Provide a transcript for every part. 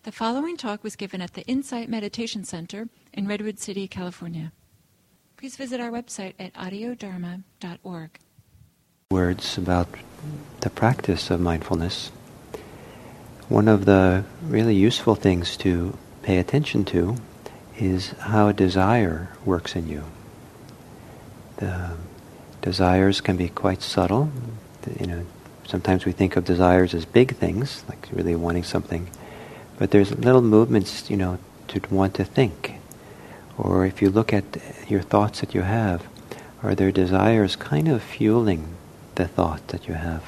The following talk was given at the Insight Meditation Center in Redwood City, California. Please visit our website at audiodharma.org. Words about the practice of mindfulness. One of the really useful things to pay attention to is how desire works in you. The desires can be quite subtle. Sometimes we think of desires as big things, like really wanting something. But there's little movements, to want to think. Or if you look at your thoughts that you have, are there desires kind of fueling the thought that you have?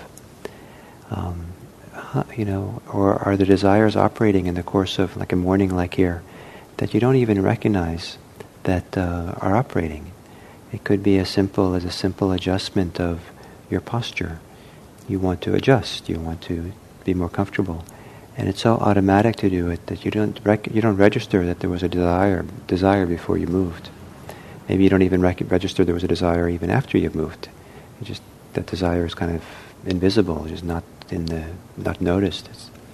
Or are the desires operating in the course of like a morning like here that you don't even recognize that are operating? It could be as simple as a simple adjustment of your posture. You want to adjust, you want to be more comfortable. And it's so automatic to do it that you don't register that there was a desire before you moved. Maybe you don't even register there was a desire even after you've moved. That desire is kind of invisible, just not noticed.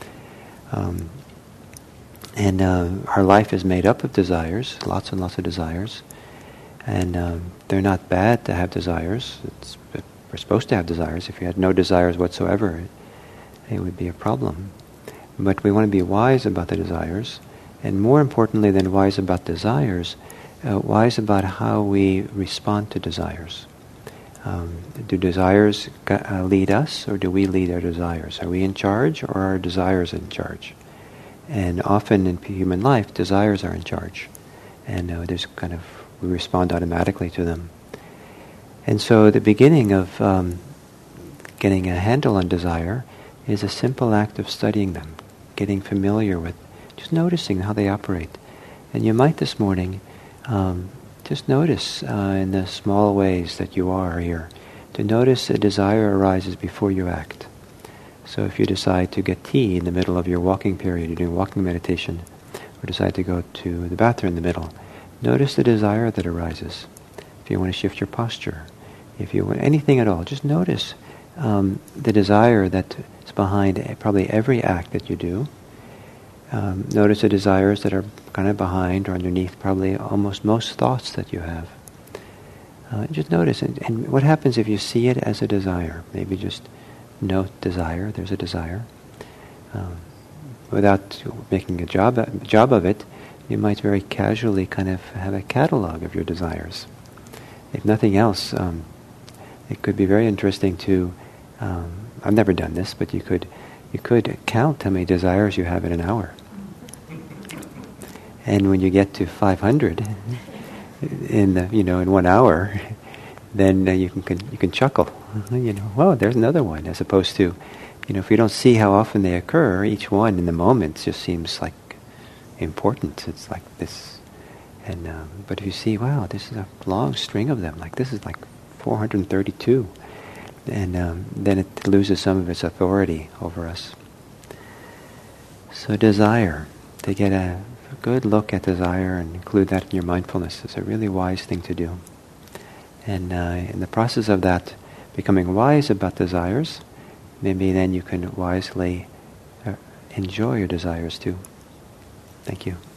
Our life is made up of desires, lots and lots of desires, and they're not bad to have desires. We're supposed to have desires. If you had no desires whatsoever, it would be a problem. But we want to be wise about the desires, and more importantly than wise about desires, wise about how we respond to desires. Do desires lead us, or do we lead our desires? Are we in charge, or are our desires in charge? And often in human life, desires are in charge, and we respond automatically to them. And so the beginning of getting a handle on desire is a simple act of studying them, getting familiar with, just noticing how they operate. And you might this morning just notice in the small ways that you are here, to notice a desire arises before you act. So if you decide to get tea in the middle of your walking period, you're doing walking meditation, or decide to go to the bathroom in the middle, notice the desire that arises. If you want to shift your posture, if you want anything at all, just notice the desire that is behind probably every act that you do. Notice the desires that are kind of behind or underneath probably almost most thoughts that you have. Just notice, and what happens if you see it as a desire? Maybe just note desire, there's a desire. Without making a job of it, you might very casually kind of have a catalog of your desires. If nothing else, it could be very interesting to, I've never done this, but you could count how many desires you have in an hour. And when you get to 500 in 1 hour, then you can chuckle. Whoa, there's another one. As opposed to, if you don't see how often they occur, each one in the moment just seems like important. It's like this. And but if you see, wow, this is a long string of them. Like this is like 432. And then it loses some of its authority over us. So desire, to get a good look at desire and include that in your mindfulness is a really wise thing to do. And in the process of that, becoming wise about desires, maybe then you can wisely enjoy your desires too. Thank you.